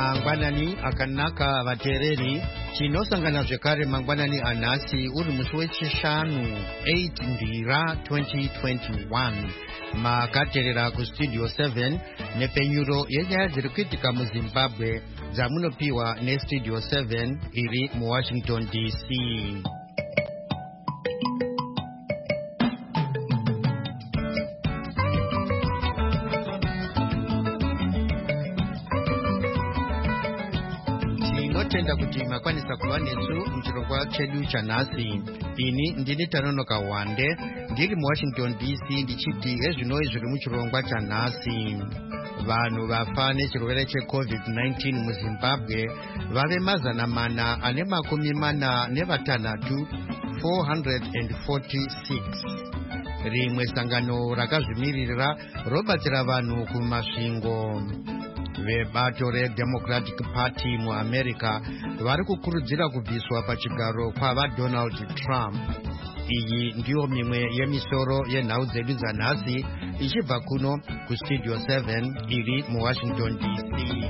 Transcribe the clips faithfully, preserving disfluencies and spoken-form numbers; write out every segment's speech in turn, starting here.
mangwanani akanaka vateereri. Tinosangana zvekare mangwanani anhasi uri musi wechishanu eight ndira twenty twenty-one. Makateerera kustudio seven nepenyuro yenyaya dziri kuitika muZimbabwe dzamunopiwa nestudio seven iri muWashington D C. Tinotenda kuti makwanisa kuva nesu muchirongwa chedu chanhasi. Ini ndini Tanonoka Wande ndiri muWashington D C ndichiti ezvinoi zviri muchirongwa chanhasi. Vanhu vafa nechirwere checovid nineteen muZimbabwe vave mazana mana ane makumi mana nevatanhatu four hundred forty-six. Rimwe sangano rakazvimiririra robatsira vanhu kumasvingo. Vebato reDemocratic Party muAmerica vari kukurudzira kubviswa pachigaro kwavaDonald Trump. Iyi ndiyo mimwe yemisoro yenhau dzedu dzanhasi ichibva kuno kustudio seven iri muWashington D C.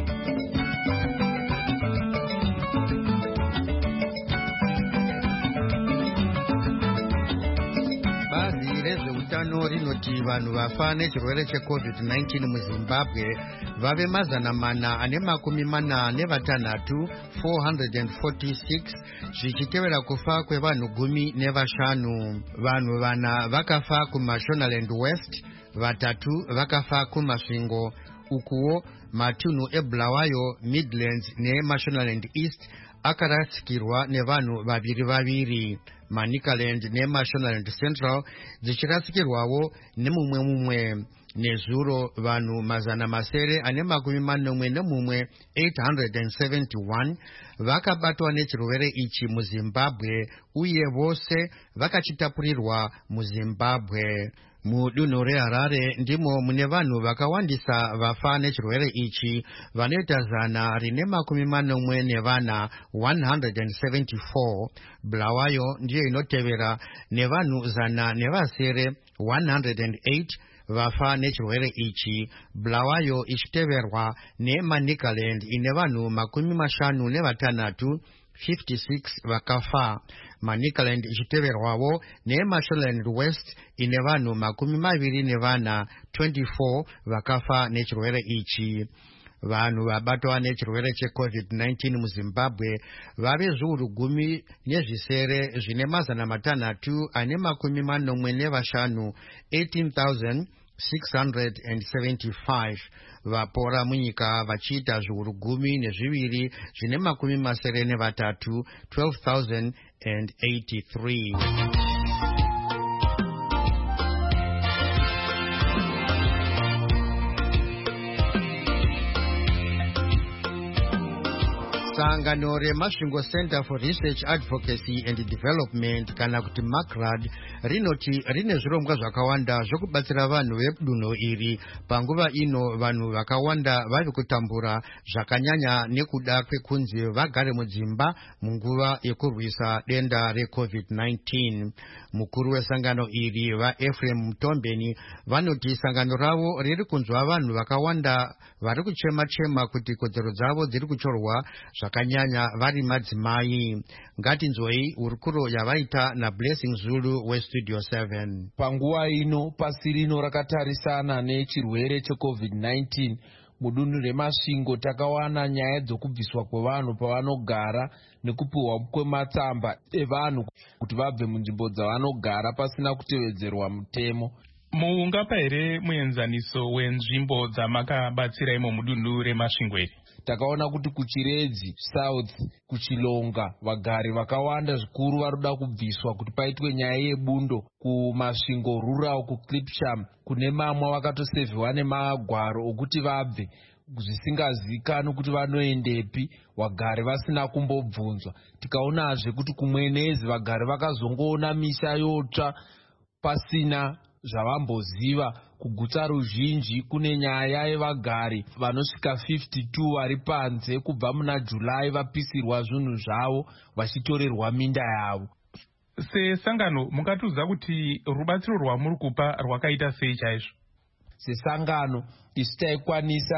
Bazi rezveutano rinoti vanhu vafa nechirwere checovid nineteen muZimbabwe vave mazana mana ane makumi mana nevatanhatu four hundred forty-six, zvichitevera kufa kwevanhu gumi nevashanu. Vanhu vana vakafa kuMashonaland West, vatatu vakafa kumasvingo. Ukuwo matunhu eBulawayo, Midlands neMashonaland East akarasikirwa nevanhu vaviri vaviri. Manicaland neMashonaland Central dzichirasikirwawo nemumwe mumwe. Nezuro vanhu mazana masere ane makumi manomwe nemumwe eight hundred seventy-one vakabatwa nechirwere ichi muZimbabwe uye vose vakachitapurirwa muZimbabwe. Mudunhu reHarare ndimo mune vanhu vakawandisa vafa nechirwere ichi vanoita zana rine makumi manomwe nevana one hundred seventy-four. Bulawayo ndiyo inotevera nevanhu zana nevasere one hundred eight vafa nechirwere ichi. Bulawayo ichiteverwa neManicaland ine vanhu makumi mashanu nevatanhatu fifty-six vakafa. Manicaland ichiteverwawo neMashonaland West ine vanhu makumi maviri nevana twenty-four vakafa nechirwere ichi. Vanhu vabatwa nechirwere checovid nineteen muZimbabwe vave zviuru gumi nezvisere zvine mazana matanhatu ane makumi manomwe nevashanu eighteen thousand six hundred seventy-five. Vapora munyika vachiita zviuru gumi nezviviri zvine makumi masere nevatatu twelve thousand eighty-three. Sangano reMasvingo Center for Research Advocacy and Development kana kuti MACRAD rinoti rine zvirongwa zvakawanda zvokubatsira vanhu vedunhu iri panguva ino vanhu vakawanda vari kutambura zvakanyanya nekuda kwekunzi vagare mudzimba munguva yekurwisa denda recovid nineteen. Mukuru wesangano iri vaEphraim Mutombeni vanoti sangano ravo riri kunzwa vanhu vakawanda vari kuchema-chema kuti kodzero dzavo dziri kuchorwa zvakanyanya vari madzimai. Ngatinzwei hurukuro yavaita naBlessing Zulu westudio seven. Panguva ino pasi rino rakatarisana nechirwere checovid nineteen mudunhu reMasvingo takawana nyaya dzokubviswa kwevanhu pavanogara nekupiwa kwematsamba evanhu kuti vabve munzvimbo dzavanogara pasina kutevedzerwa mutemo. Mungapa here muenzaniso wenzvimbo dzamakabatsira imo mudunhu reMasvingo iri? Takaona kuti kuChiredzi South, kuChilonga vagari vakawanda zvikuru varoda kubviswa kuti paitwe nyaya yebundo. KuMasvingo Rural, kuClipsham kune mamwe vakatosevhiwa nemagwaro okuti vabve zvisingazivikanwi kuti vanoendepi, vagari vasina kumbobvunzwa. Tikaonazve kuti kumwenezi vagari vakazongoona misha yotsva pasina zvavamboziva. Kugutsa ruzhinji kune nyaya yevagari vanosvika fifty-two vari panze kubva muna July vapisirwa zvinhu zvavo vachitorerwa minda yavo. Sesangano mungatiudza kuti rubatsiro rwamuri kupa rwakaita sei chaizvo? Sesangano isu taikwanisa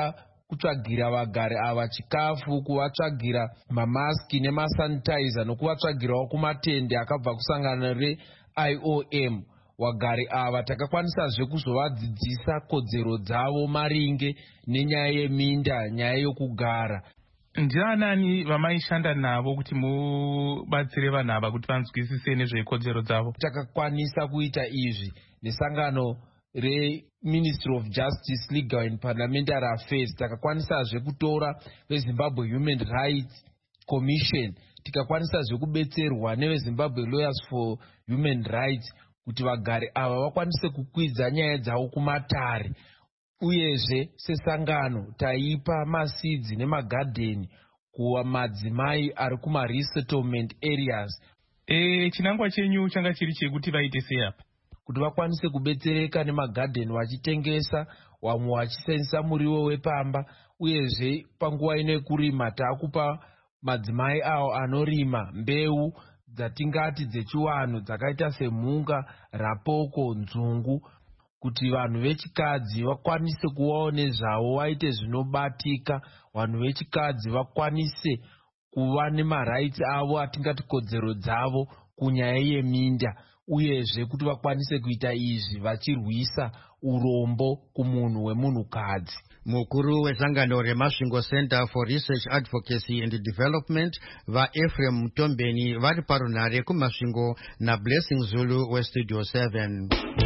kutsvagira vagari ava chikafu, kuvatsvagira mamaski nemasanitizer nokuvatsvagirawo kumatende akabva kusangano re-I O M. Vagari ava takakwanisazve kuzovadzidzisa kodzero dzavo maringe nenyaya yeminda, nyaya yokugara. Ndianani vamaishanda navo kuti mubatsire vanhu ava kuti vanzwisise nezvekodzero dzavo? Takakwanisa kuita izvi nesangano re-Ministry of Justice, Legal and Parliamentary Affairs. Takakwanisazve kutora veZimbabwe Human Rights Commission, tikakwanisazve kubetserwa neveZimbabwe Lawyers for Human Rights kuti vagari ava vakwanise kukwidza nyaya dzavo kumatare. Uyezve sesangano taipa masidzi nemagadheni kuwa madzimai ari kuma resettlement areas. E, chinangwa chenyu changa chiri chekuti vaite seapa kuti vakwanise kubetsereka nemagadheni vachitengesa, vamwe vachisenzesa muriwo wepamba. Uyezve panguva ino yekurima taakupa madzimai avo anorima mbeu dzatingati dzechiwanhu dzakaita semhunga, rapoko, nzungu, kuti vanhu vechikadzi vakwanise kuvawo nezvavo, vaite zvinobatika. Vanhu vechikadzi vakwanise kuva nemarights avo, atingati kodzero dzavo kunyaya yeminda. Uyezve kuti vakwanise kuita izvi vachirwisa urombo kumunhu wemunhukadzi. Mukuru wezangano reMasvingo Center for Research Advocacy and Development vaEphraim Mutombeni vari parunhare kuMasvingo naBlessing Zulu weStudio seven.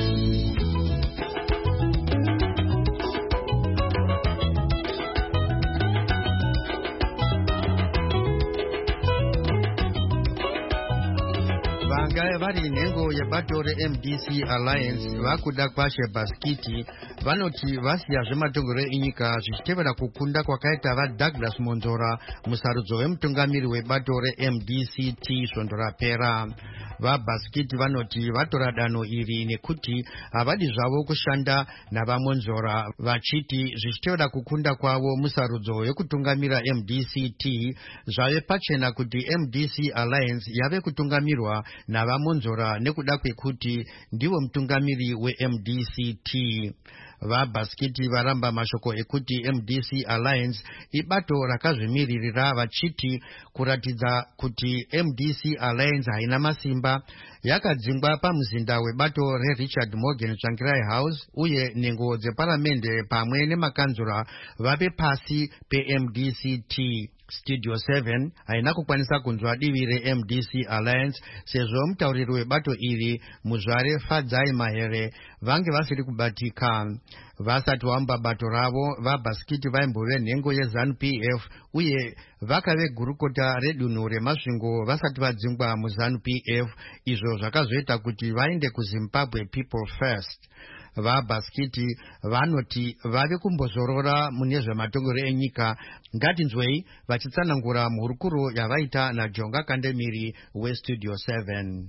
Vanga vari nhengo yebato reM D C Alliance vakuda kwashe Baskiti vanoti vasiya zvematongero enyika zvichitevera kukunda kwakaita vaDouglas Monzora musarudzo wemutungamiri webato reM D C T svondo rapera. VaBaskiti vanoti vatora danho iri nekuti havadi zvavo kushanda navamonzora, vachiti zvichitevera kukunda kwavo musarudzo yekutungamira M D C T zvave pachena kuti M D C Alliance yave kutungamirwa navamonzora nekuda kwekuti ndivo mutungamiri weM D C T. VaBaskiti varamba mashoko ekuti M D C Alliance ibato rakazvimiririra, vachiti kuratidza kuti M D C Alliance haina masimba yakadzingwa pamuzinda webato reRichard Morgan Tsvangirai House, uye nhengo dzeparamende pamwe nemakanzura vave pasi peM D C T. Studio seven haina kukwanisa kunzwa divi reM D C Alliance sezvo mutauriri webato iri Muzvare Fadzai Mahere vange vasiri kubatika. Vasati vamba bato ravo, vaBaskiti vaimbove nhengo yeZANU P F uye vakave gurukota redunhu reMasvingo vasati vadzingwa muZANU P F, izvo zvakazoita kuti vaende kuZimbabwe People First. VaBaskiti vanoti vave kumbozorora mune zvematongero enyika. Ngatinzwei vachitsanangura mhurukuro yavaita naJonga Kandemiri weStudio seven.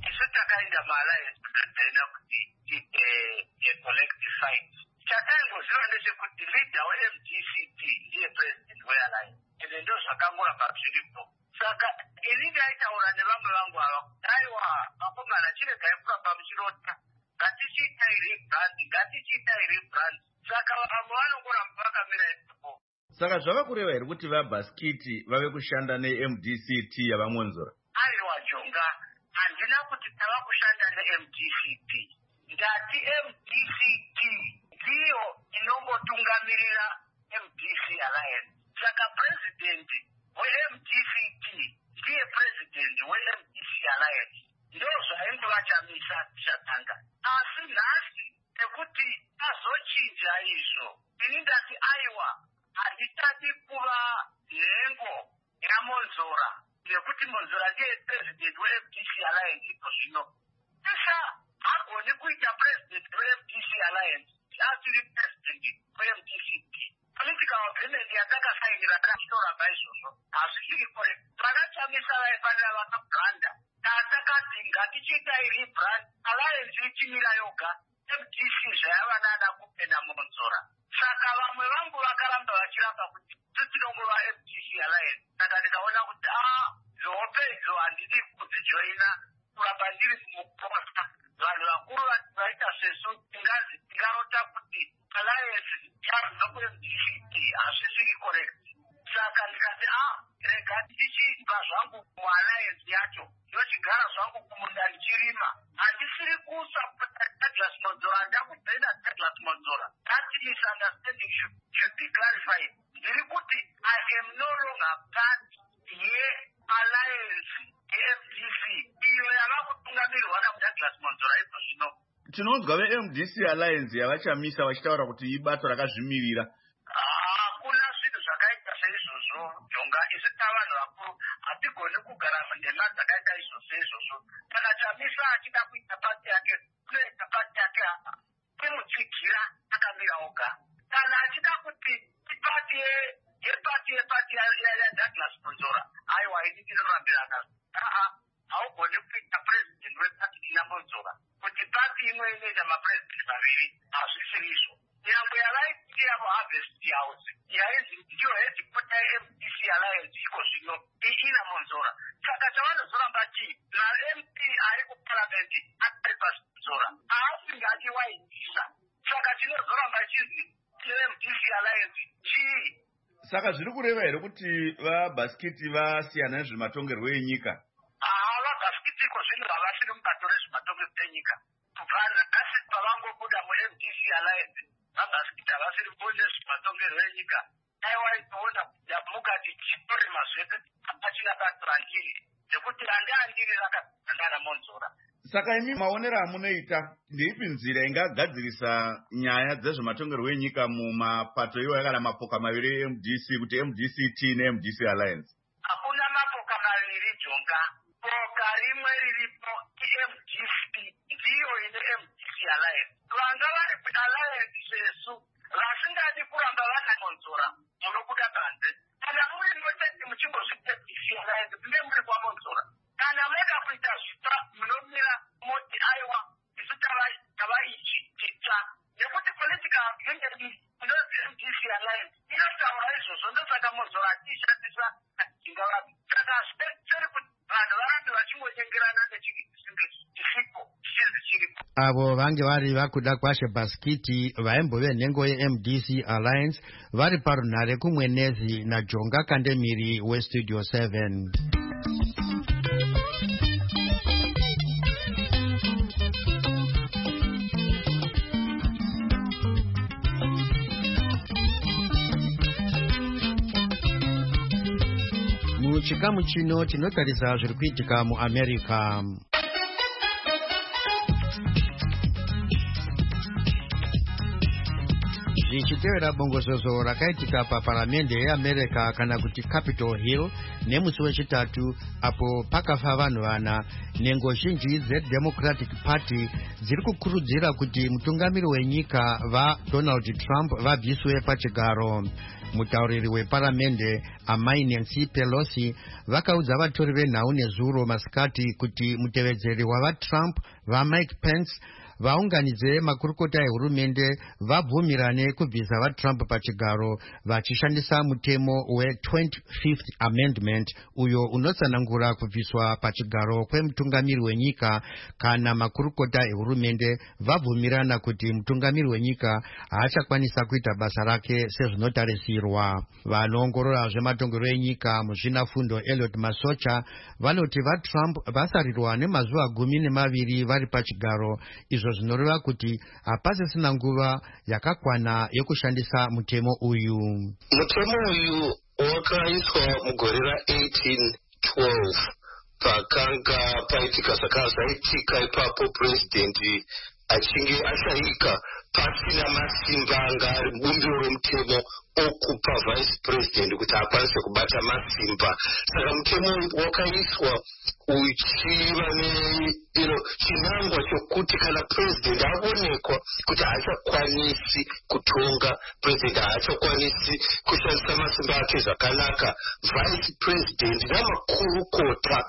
Saka ini ndaitaura nevamwe vangu ava aiwa vakomana chiregai kuramba muchirota, ngatichiitai rebrand, ngatichiitai rebrand. Saka vamwe vanongoramba vakamira ipapo. Saka zvava kureva here kuti vaBaskiti vave kushanda neM D C T yavamonzora? Aiwa Jonga, handina kuti tava kushanda neM D C T. Ndati M D C T ndiyo inongotungamirira M D C Alliance. Saka president weM D C T ndiye president weM D C Alliance. Ndo zvaingovachamisa chatanga. Asi nhasi ekuti azochinja izvo, ini ndati aiwa handitati kuva nhengo yaMonzora nekuti Monzora ndiye president weM D C Alliance iko zvino. Esa hagoni kuita president weM D C Alliance asiri president weM D C T. Political agreement yatakasainira tachitoramba izvozvo hazvisiri correct. Vakachamisa vaifanira vakaganda. Tatakati ngatichiitai rebrand, Alliance ichimira yoga, M D C zvayava nada kupenda Monzora. Saka vamwe vangu vakaramba vachiramba kuti tinongova M D C Alliance. Saka ndikaona kuti ah, zvope idzo handidi kudzijoina kuramba ndiri muposta. Vanhu vakuru vaita sesu tingazi tingarota kuti Alliance yabva kuM D C T hazvisiri correct. ndichibva zvangu mualliance yacho ndochigara zvangu kumunda ndichirima handisiri kusapota Douglas Monzora ndakubvenda Douglas Monzora. That misunderstanding should, should be clarified. Ndiri kuti I am no longer part ye-alliance ye-M D C iyo yava kutungamirwa naDouglas Monzora izvo zvino. Tinonzwa ve-M D C alliance yavachamisa vachitaura kuti ibato rakazvimirira. Hakuna zvinhu zvakaita seizvozvo Jonga. Isu tavanhu vakuru hatigoni kugara ndema dzakaita izvozvo izvozvo. Kana chamisa achida kuita pati yake kunoita pati yake timutsigira akamira oga. Kana achida kuti ipati yepati yepati yaDouglas Monzora aiwa ini ndinorambira akazi haugoni kuita president wepati yaMonzora kuti pati imwe inoita mapresident maviri hazvisiri izvo. Nyangwe yavaiti yavo Harvest House yainzi ndiyo headquarter ye-M D C alliance iko zvino ina Monzora. Saka chavanozoramba chii na-M P ari kuparamendi atari paMonzora haasingatiwaitisa. Saka tinozoramba chizi ye-M D C alliance chii. Saka zviri kureva here kuti vaBhasikiti vasiyana nezvematongerwo enyika? Haa, vaBhasikiti iko zvino havasiri mubato rezvematongerwo enyika. Kubva nhasi pavangobuda mu-M D C alliance vaBhasikiti havasiri mboni nezvematongerwo enyika. Aiwaitoona mukati chitori mazvete apachina bato randiri nekuti handiandiri rakasangana Monzora. Saka imi maonero amunoita ndeipi nzira ingagadzirisa nyaya dzezvematongerwo enyika mumapato iwayo kana mapoka maviri e-M D C kuti M D C T ne-M D C alliance? Hakuna mapoka maviri Jonga. Poka rimwe riripo i-M D C ndiyo ine M D C alliance. Vanga vari alliance sesu vasingadi kuramba vana Monzora munobuda panze. Kana muri notati muchimbozvita M D C alliance kunge muri kwaMonzora. Kana moda kuita zvita munomira moti aiwa isu tava ichi tita nekuti political unity inozi M D C alliance inotaura izvozvo ndosaka Monzora atiishandisa chingavavi. Saka seri kuti vanhu varambe vachingonyengerana nechisipo chinzi chiripo. Avo vange vari vakuda kwashe Bhasikiti vaimbove nhengo ye-M D C alliance vari parunhare kumwenezi naJonga Kandemiri weStudio seven. Muchikamu chino tinotarisa zviri kuitika muAmerica. Zvichitevera bongozozo rakaitika paparamende yeAmerica kana kuti Capitol Hill nemusi wechitatu apo pakafa vanhu vana, nhengo zhinji dzeDemocratic Party dziri kukurudzira kuti mutungamiri wenyika vaDonald Trump vabviswe pachigaro. Mutauriri weparamende amai Nancy Pelosi vakaudza vatori venhau nezuro masikati kuti mutevedzeri wavaTrump vaMike Pence vaunganidze makurukota ehurumende vabvumirane kubvisa vaTrump pachigaro vachishandisa mutemo we-twenty-fifth amendment uyo unotsanangura kubviswa pachigaro kwemutungamiri wenyika kana makurukota ehurumende vabvumirana kuti mutungamiri wenyika haachakwanisa kuita basa rake sezvinotarisirwa. Vanoongorora zvematongerwo enyika muzvinafundo Elliot Masocha vanoti vaTrump vasarirwa nemazuva gumi nemaviri vari pachigaro, izvo zvinoreva kuti hapasisina nguva yakakwana yekushandisa mutemo uyu. Mutemo uyu wakaiswa mugore ra-eighteen twelve pakanga paitika saka zvaitika ipapo purezidendi achinge ashayika pasina masimba anga ari bumbiro romutemo okupa vice president kuti akwanise kubata masimba. Saka mutemo wakaiswa uchiva nechinangwa chokuti kana president aonekwa kuti haachakwanisi kutonga, president haachakwanisi kushandisa masimba ake zvakanaka, vice president namakurukota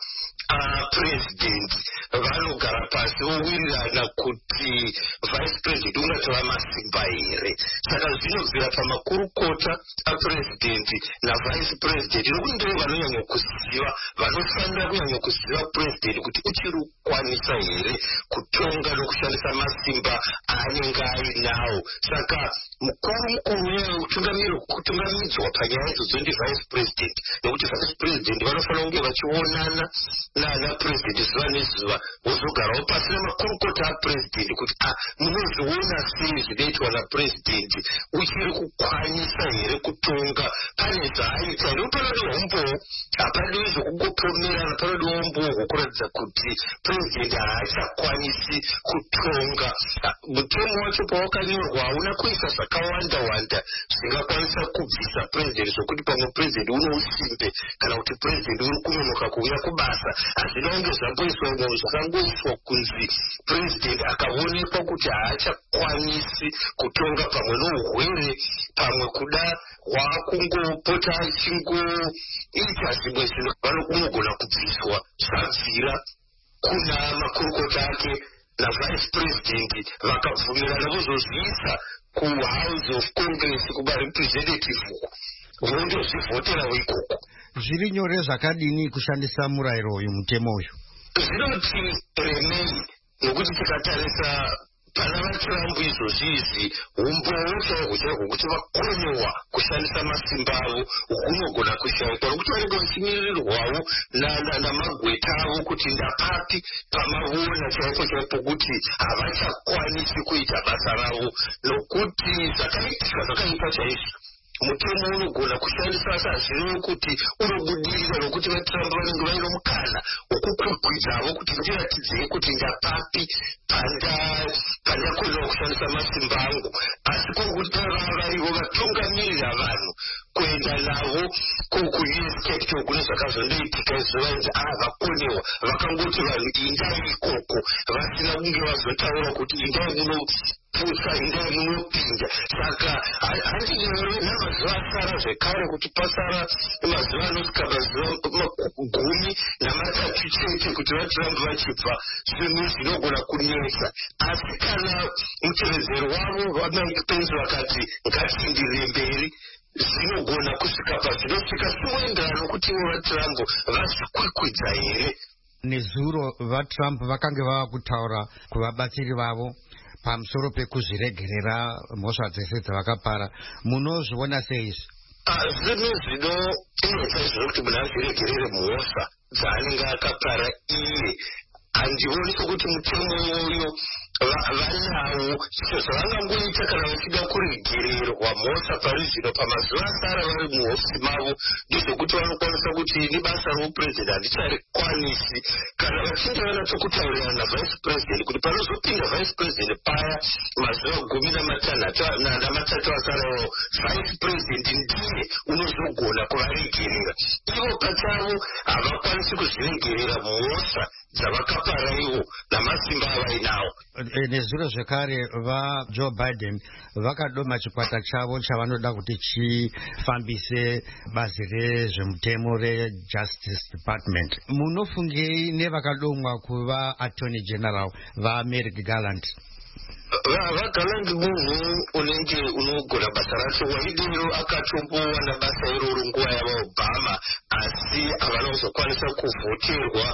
president vanogara pasi vowirirana kuti vice president ungatova masimba here. Saka zvinobvira pamakurukota apresident navice president nokuti ndivo vanonyanya kuziva, vanofanira kunyanya kuziva president kuti uchiri kukwanisa here kutonga nokushandisa masimba aanenge ainawo. Saka mukuru mukuru kutungamidzwa panyaya idzodzo ndivice president, nokuti vice president vanofanira kunge vachionana naana president zuva nezuva, vozogarawo pasi namakurukota apresident kuti a munozviona sei zvinoitwa napresident, uchiri kukwanisa here kutonga, pane zvaaita here. Panodiwa umbowo, hapadiwi zvokungopomerana, panodiwa umbowo hwokuratidza kuti president haachakwanisi kutonga. Mutemo wacho pawakanyorwa hauna kuisa zvakawanda wanda zvingakwanisa kubvisa president, zvokuti pamwe president unousimbe kana kuti president uri kunonoka kuuya kubasa. Hazvina kunge zvamboiswa ngo zvakangoiswa kunzi president akaonekwa kuti haachakwanisi kutonga, pamwe nourwere, pamwe kuda hwakungopota achingoita zvimwe zvinhu, vanogona kubviswa zvabvira kuna makurukota ake navice president vakabvumirana vozozviisa kuhouse of congress kumarepresentative uko vondozvivhoterawo ikoko. Zviri nyore zvakadini kushandisa murayiro uyu, mutemo uyu? Zvinoti remei, nokuti tikatarisa pana vatrump izvozvi izvi umbowo chaihwo chaihwo kuti vakonewa kushandisa masimba avo hunogona kushaikwa, nokuti vanenge vachimirirwawo namagweta avo kuti ndapapi pamavona chaipo chaipo kuti havachakwanisi kuita basa ravo, nokuti zvakaitika zvakaipa chaizvo. Mutemo unogona kushandisa asi hazvirevi kuti unobudirira, nokuti vatrump vanenge vaine mukana wokukwikwidzawo kuti ndiratidzei kuti ndapapi pandakonewa kushandisa masimba angu, asi kwokuti varivo vatungamirira vanhu kuenda navo ku-U S capital kune zvakazondoitika izuva inzi a vakonewa, vakangoti vanhu indai ikoko vasina kunge vazotaura kuti indai munoputsa, indai munopinda. Saka handinyore namazuva asara zvekare kuti pasara mazuva anosvika mazuva gumi namatatu chete kuti vatrump vachibva, zvinhu zvinogona kunetsa. Asi kana mutevedzeri wavo vaMike Pence vakati ngatienderere mberi, zvinogona kusvika pazvinosvika simoenderano nokuti ivo vatrump vazvikwikwidza here. Nezuro vatrump vakange vava kutaura kuvabatsiri vavo pamusoro pekuzviregerera mhosva dzese dzavakapara. Munozviona sei izvi? Zvinhu zvinoinetsa izvo kuti munhu azviregerere mhosva dzaanenge akapara iye, handioni sokuti mutemo uyo vanawo zvavangangoita kana vachida kuregererwa mhosva pari zvino pamazuva asara vari muhofisi mavo, ndezvokuti vanokwanisa kuti ini basa roupresident handicharikwanisi, kana vachinge vanatsokutaurirana navice president kuti panozopinda vice president paya mazuva gumi namatatu asarawo, vice president ndiye unozogona kuvaregerera. Ivo pachavo havakwanisi kuzviregerera mhosva dzavakapara ivo namasimba avainawo. Nezuro zvekare vaJoe Biden vakadoma chikwata chavo chavanoda kuti chifambise bazi rezvemutemo reJustice Department. Munofungei nevakadomwa kuva Attorney General vaMerrick Garland? vaGarland munhu unenge unogona basa racho, waidero akatombowana basa iroro nguva yavaobama, asi havana kuzokwanisa kuvhoterwa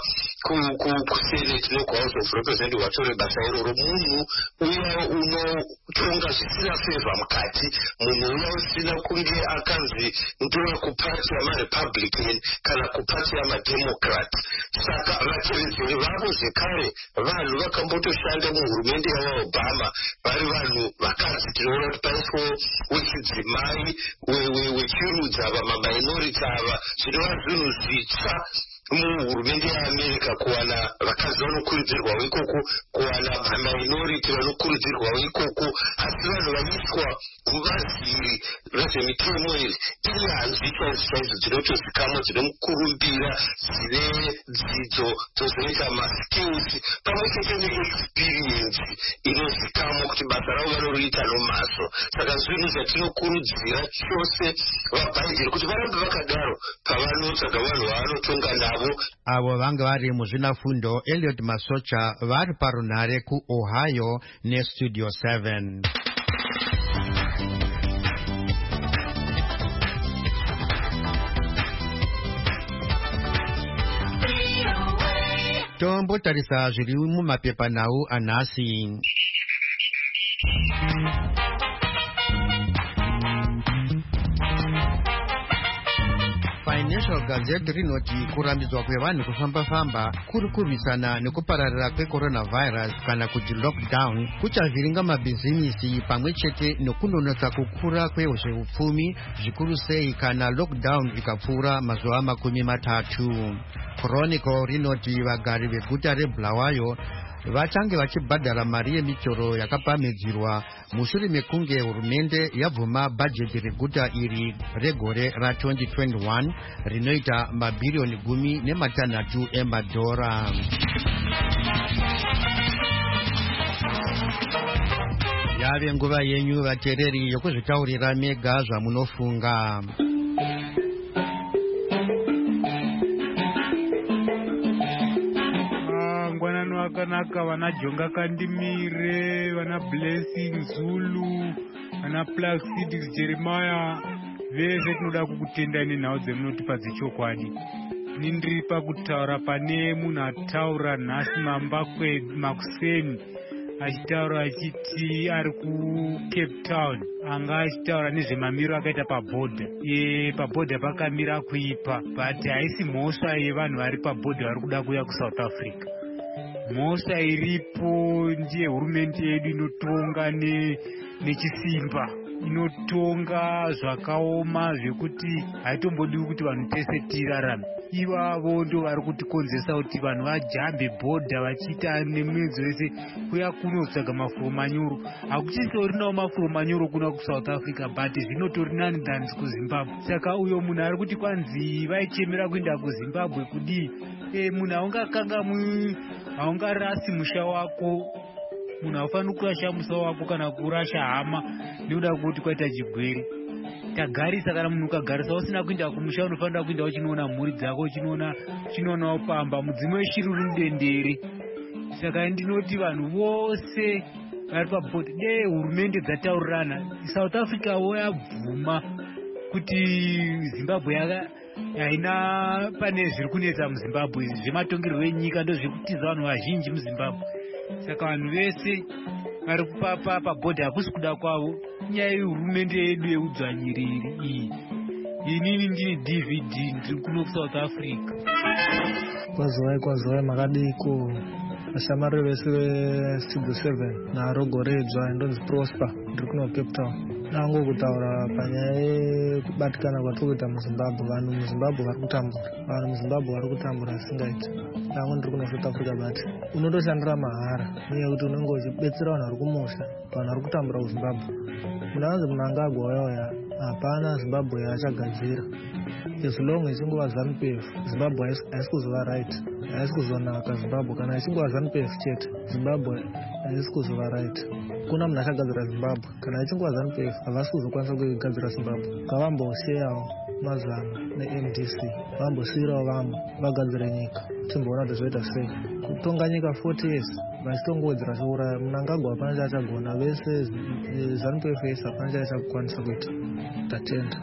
kusenate nokuhouse of representative vatore basa iroro. Munhu uya unotonga zvisina fevha mukati, munhu uya usina kunge akanzi ndowa kupati yamarepublican kana kupati yamademocrat. Saka vatevedzeri vavo zvekare vanhu vakambotoshanda muhurumende yavaobama, vari vanhu vakanzi tinoona kuti paiswo wechidzimai wechirudzi ava maminority ava, zvinova zvinhu zvitsva muhurumende yeAmerica kuwana vakadzi vanokurudzirwawo ikoko, kuwana maminority vanokurudzirwawo ikoko, asi vanhu vaiswa kuvaziri rezvemitemo iri inyanzvi chaidzo chaidzo dzinotozikamwa, dzine mukurumbira, dzine dzidzo dzozoita maskills pamwe chete neexperience inozikamwa kuti basa ravo vanoriita nomazvo. Saka zvinhu zvatinokurudzira chose vaBiden kuti varambe vakadaro pavanotsvaga vanhu vaanotonga navo zvavo. Avo vanga vari muzvinafundo Elliot Masocha vari parunhare kuOhio neStudio seven. Tombotarisa zviri mumapepanhau anhasi. Financial Gazette rinoti kurambidzwa kwevanhu kufamba-famba kuri kurwisana nekupararira kwecoronavirus kana kuti lockdown kuchavhiringa mabhizinisi pamwe chete nekunonotsa kukura kwezveupfumi, zvikuru sei kana lockdown ikapfuura mazuva makumi matatu. Chronicle rinoti vagari veguta reBulawayo vachange vachibhadhara mari yemichoro yakapamhidzirwa mushure mekunge hurumende yabvuma bhajeti reguta iri regore ra-twenty twenty-one rinoita mabhiriyoni gumi nematanhatu emadhora. Yave nguva yenyu vateereri yokuzvitaurira mega zvamunofunga. Vakanaka vana Jonga Kandimire, vana Blessing Zulu, vana Placidix Jeremiah, vese tinoda kukutendai nenhau dzemunotipa dzechokwadi. Nindiri pakutaura pane munhu ataura nhasi Mambakwe Makuseni achitaura achiti ari kuCape Town, anga achitaura nezvemamiro akaita pabhodha. E pabhodha pakamira kuipa, but haisi mhosva yevanhu vari pabhodha vari kuda kuuya kuSouth Africa. Mhosva iripo ndiye hurumende yedu inotonga nechisimba, inotonga zvakaoma zvekuti haitombodiwi kuti vanhu tese tirarame. Ivavo ndo vari kutikonzesa kuti vanhu vajambe bhodha vachiita nemwedzi wese kuya kunotsvaga mafuro manyoro. Hakuchisorinawo mafuro manyoro kuna kuSouth Africa, but zvinotori nani than kuZimbabwe. Saka uyo munhu ari kuti kwanzi vaichemera kuenda kuZimbabwe kudii? E, munhu haungakanga haungarasi musha wako. Munhu haufaniri kurasha musa wako kana kurasha hama nekuda kuti kwaita chigwere. Tagarisa kana munhu ukagarisa usina kuenda kumusha unofanira kuenda uchinoona mhuri dzako, uchinoona uchinoonawo pamba. Mudzimu weshiri uri mudendere. Saka ndinoti vanhu vose vari pabhodha dei hurumende dzataurirana. South Africa wo yabvuma kuti Zimbabwe yaka haina pane zviri kunetsa muZimbabwe. Zvematongerwo enyika ndo zviri kutiza vanhu vazhinji muZimbabwe. Saka vanhu vese vari kupapa pabhodha hakusi kuda kwavo. Nyaya yehurumende yedu yeudzvanyiriri iyi. Inini ndini D V D ndiri kuno kuSouth Africa. Kwazivai kwazivai makadiko vashamari vese veStudio seven narogoredzwa ndonzi Prosper ndiri kuno Cape Town. Nango kutaura panyaya yekubatikana kwatiri kuita muZimbabwe. Vanhu muZimbabwe vari kutambura, vanhu muZimbabwe vari kutambura asingaiti. Nango ndiri kuno South Africa, but unotoshandira mahara uye kuti unenge uchibetsera vanhu vari kumusha, vanhu vari kutambura kuZimbabwe. Munhu anzi Mnangagwa waya hapana Zimbabwe yaachagadzira. As long as ingova ZANU P F, Zimbabwe haisi kuzova right, haisi kuzonaka Zimbabwe. Kana ichingova ZANU P F chete, Zimbabwe haisi kuzova right. Kuna munhu achagadzira Zimbabwe. Kana ichingova ZANU P F havasi kuzokwanisa kugadzira Zimbabwe. Ngavambosheyawo mazano neM D C, vambosiyirawo vamwe vagadzire nyika, timboona kuti zvoita sei. Kutonga nyika forty years vachitongowedzera chouraya, Mnangagwa hapana chaachagona, vese ZANU P F yese hapana chaachakwanisa kuita. Tatenda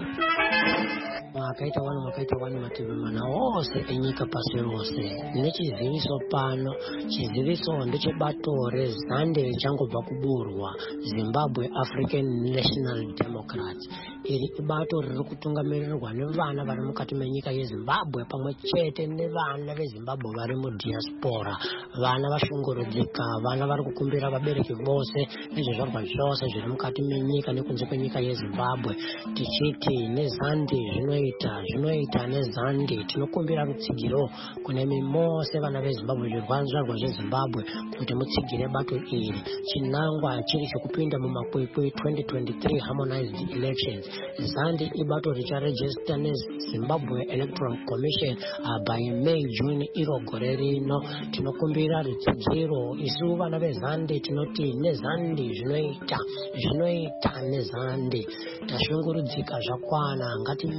mwakaita wani mwakaita wani mativi mana wose enyika pasi rose. Nechiziviso pano, chiziviso ndechebato rezande richangobva kuburwa, Zimbabwe African National Democrats. Iri ibato riri kutungamirirwa nevana vari mukati menyika yeZimbabwe pamwe chete nevana veZimbabwe vari mudiaspora. Vana vashungurudzika, vana vari kukumbira vabereki vose nezvizvarwa zvose zviri mukati menyika nekunze kwenyika yeZimbabwe. Tichiti nezande zvinoita zvinoita nezande tinokumbira rutsigiro kune mimose vana veZimbabwe, zvirwanzvarwa zveZimbabwe kuti mutsigire bato iri. Chinangwa chiri chokupinda mumakwikwi twenty twenty-three harmonized elections. Zandi ibato richarejista neZimbabwe Electoral Commission uh, by May June iro gore rino. Tinokumbira rutsigiro isu vana vezandi, tinoti nezandi zvinoita zvinoita nezandi. Tashungurudzika zvakwana, ngatimirei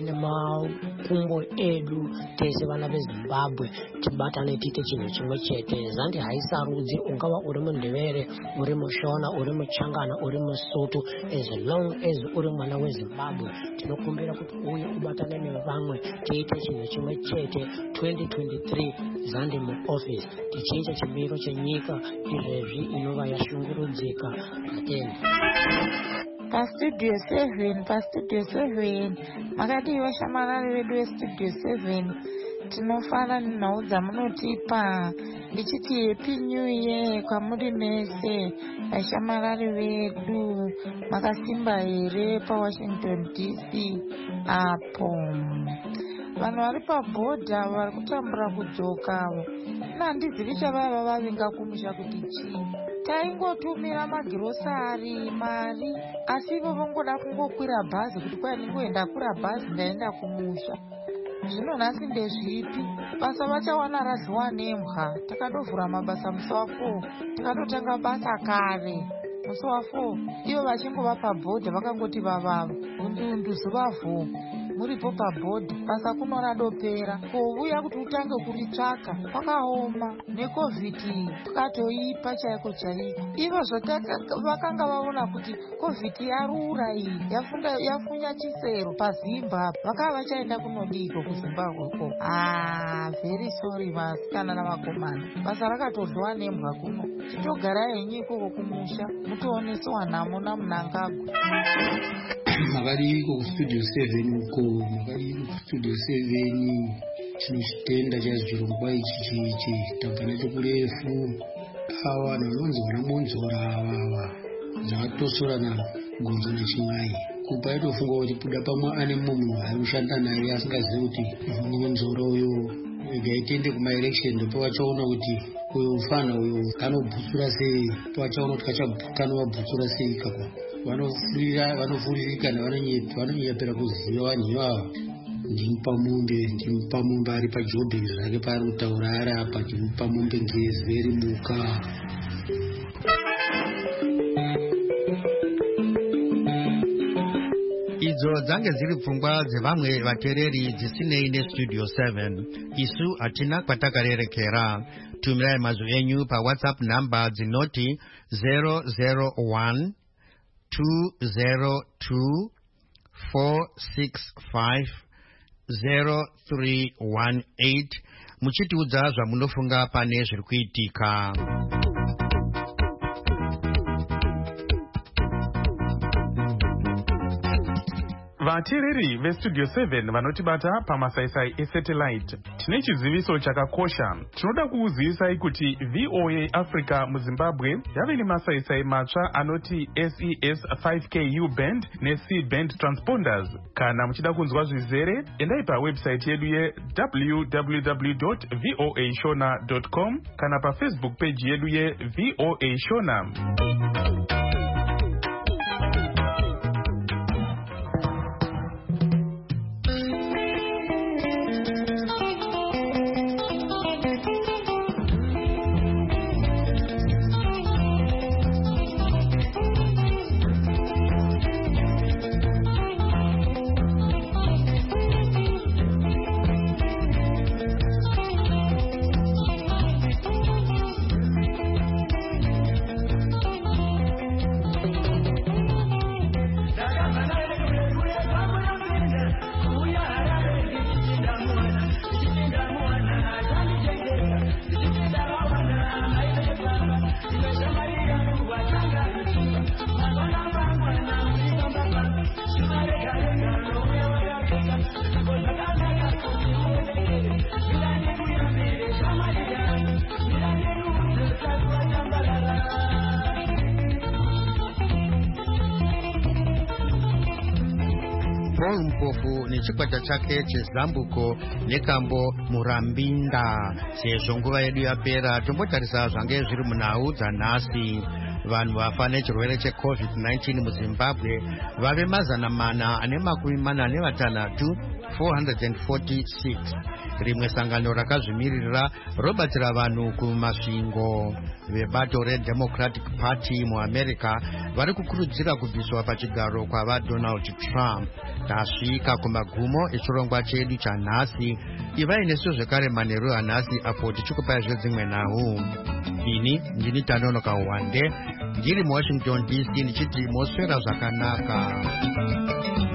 nemakumbo edu tese vana vezimbabwe tibatane tiite chinhu chimwe chete. Zandi haisarudzi ungava uri mundevere, uri mushona, uri muchangana, uri musutu, as long as uri mwana wezimbabwe tinokumbira kuti uye ubatane nevamwe tiite chinhu chimwe chete. twenty twenty-three Zandi muoffice tichiita chimiro chenyika izvezvi inova yashungurudzika. Atenda pastudio seven pastudio seven makadiwa shamarari vedu vestudio seven tinofana nenhau dzamunotipa ndichiti happy new year kwamuri mese vashamarari vedu. Makasimba here pawashington D C apo vanhu vari pabhodha vari kutambura kudzoka nandizivi chavava vavinga kumusha kuti chii. Taingotumira magirosari mari asi ivo vongoda kungokwira bhazi kuti kwai ndingoenda kura bhazi ndaenda kumusha. Zvino nhasi ndezvipi? Basa vachawana radliwa nemwa. Takadovhura mabasa musi wa four tikatotanga basa kare musi wa four ivo vachingova pabhodha vakangoti vavava undundu zuva vhu muripo pabhodha basa kuno radopera. Kouya kuti utange kuritsvaka kwakaoma necovid tukatoipa chaiko chaiko. Ivo vakanga vaona kuti covid yarura iyi yafunya chisero pazimbabwe vakava vachaenda kunodiko kuzimbabweko. Ah, very sorry vasikana navakomana, basa rakatoryiwa nemwa kuno. Titogara henyu ikoko kumusha mutooneswa nhamo namunangagwa. Makadiko kustudio seven uko makadiko kustudio seven chino chitenda chazvirongwa ichi chichi tabva nacho kurefu. Ava vanonzi vanamonzora avava zvakatosorana gonzo nechimwai kupa itofunga kuti buda pamwe ane mumwe munhu ari kushanda naye asingazivi kuti monzora uyo gaitende kumaelection ndopavachaona kuti uyo mufana uyo kanobhutsura sei, pavachaona kuti kanovabhutsura sei. Kako vanofuririka nevanonyepera kuziva vanhu ivava. Ndimupamombe ndimupamombe ari pajobheki zvake paari kutaura ari apa. Ndimupamombe ngezi veri muka. Idzo dzange dziri pfungwa dzevamwe vateereri dzisinei nestudio seven. Isu hatina kwatakarerekera. Tumirai mazwi enyu pawhatsapp namba dzinoti zero zero one two zero two four six five zero three one eight muchitiudza zvamunofunga pane zviri kuitika. vateereri vestudio seven vanotibata pamasaisai esatellite tine chiziviso chakakosha. Tinoda kuuzivisai kuti V O A Africa muzimbabwe yave nemasaisai matsva anoti S E S five K U band ne-C band transponders. Kana muchida kunzwa zvizere endai pawebsite yedu ye w w w dot voa shona dot com kana pafacebook page yedu ye V O A Shona. Paul Mpofu nechikwata chake chezambuko nekambo Murambinda. Sezvo nguva yedu yapera tombotarisa zvange zviri munhau dzanhasi. Vanhu vafa nechirwere checovid nineteen muzimbabwe vave mazana mana ane makumi mana nevatanhatu four hundred forty-six. Rimwe sangano rakazvimirira robatsira vanhu kumasvingo vebato reDemocratic Party muAmerica vari kukurudzira kubviswa pachigaro kwava Donald Trump. Tasvika kumagumo echirongwa chedu chanhasi. Ivai nesu zvekare manheru anhasi apo tichikupai zvedzimwe nhau. Ini ndini Tanonoka Wande ndiri muWashington D C ndichiti moswera zvakanaka.